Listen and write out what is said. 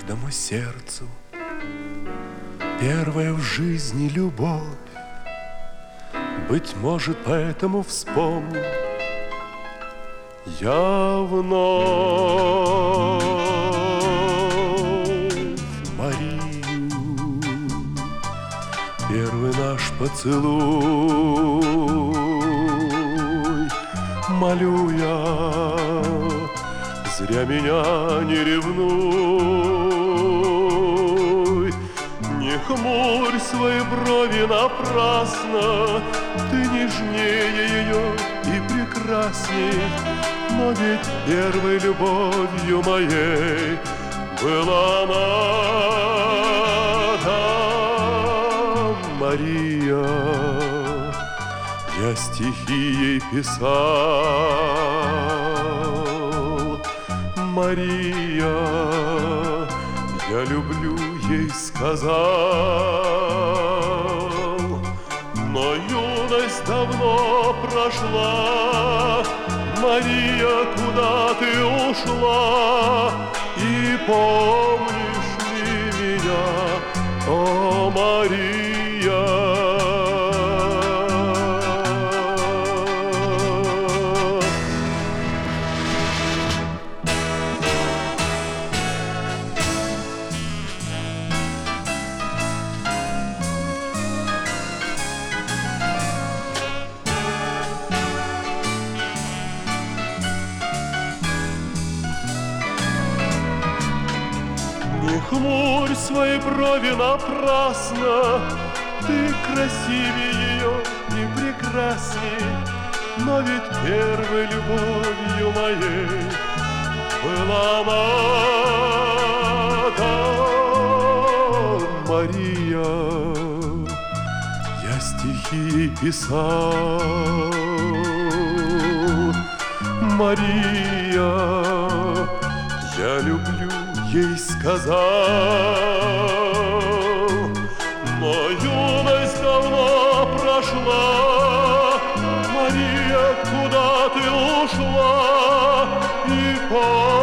каждому сердцу первая в жизни любовь. Быть может, поэтому вспомню я вновь Марию. Первый наш поцелуй, молю я, зря меня не ревнуй. Не хмурь свои брови напрасно, ты нежнее ее и прекрасней. Но ведь первой любовью моей была она, да, Мария. Я стихи ей писал, Мария, я люблю, ей сказал. Но юность давно прошла, Мария, куда ты ушла? И помнишь ли меня, о, Мария? Не хмурь свои брови напрасно, ты красивее ее и прекрасней. Но ведь первой любовью моей была она, да, Мария. Я стихи ей писал, Мария, я люблю, ей сказал. Но юность давно прошла, Мария, куда ты ушла? И